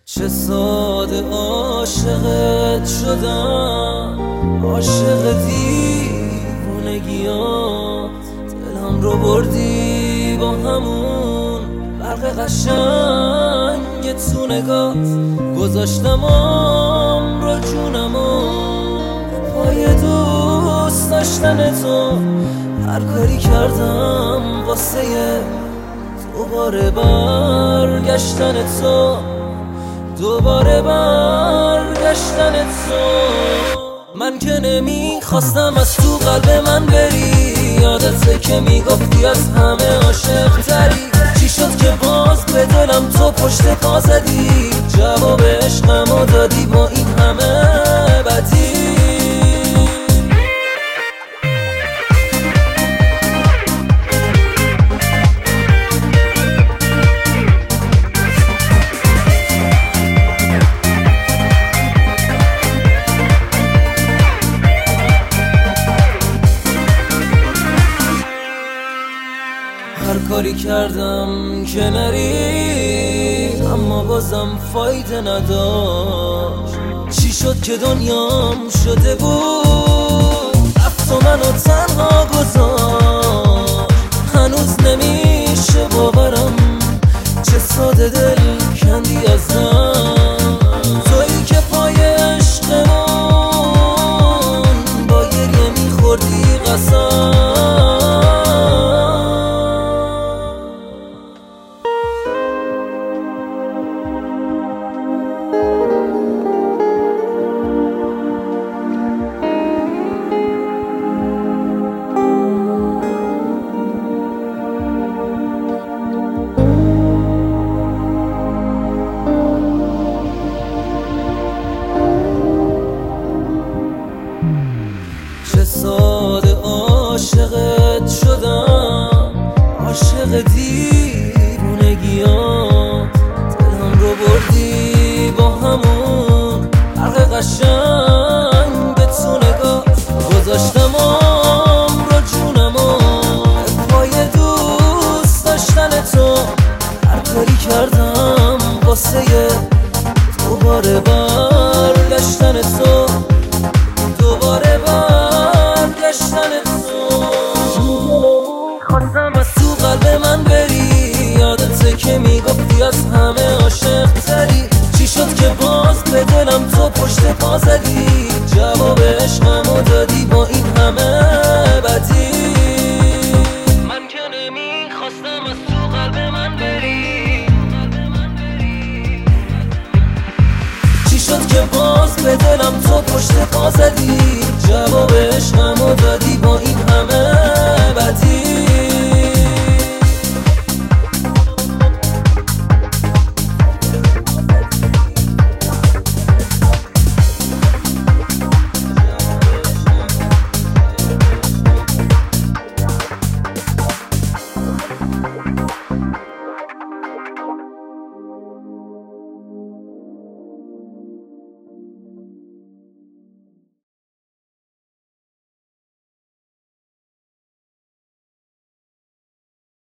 چه ساده عاشقت شدم، عاشق دیوونگیات. دلم رو بردی با همون برق قشنگ تو نگات. گذاشتم عمر جونمو پای دوست داشتن تو. هر کاری کردم واسه دوباره برگشتن تو، دوباره برگشتن تو. من که نمیخواستم از تو قلب من بری، یادته که میگفتی از همه عاشق تری. چی شد که باز به دلم تو پشت پا زدی؟ جواب عشقمو دادی با این همه بدی. هر کاری کردم که نری، اما بازم فایده نداشت. چی شد که دنیام شده بود رفت و منو تنها گذاشت. هنوز نمیشه باورم چه ساده دل کندی ازم. تویی که پای عشقمون با گریه میخوردی قسم. چه ساده عاشقت شدم، عاشق دیوونگیات. دلم رو بردی با همون برق قشنگ به تو نگات. گذاشتم عمر و جونمو پای دوست داشتن تو. هر کاری کردم واسه دوباره برگشتن تو، دوباره برگشتن تو. خواستم از تو قلب من بری، یادته که میگفتی از همه عاشق تری. چی شد که باز به دلم تو پشت پا زدی؟ جواب عشقمو دادی با این همه بدی. من که نمیخواستم از تو قلب من بری. چی شد که باز به دلم تو پشت پا زدی؟ جواب عشقمو دادی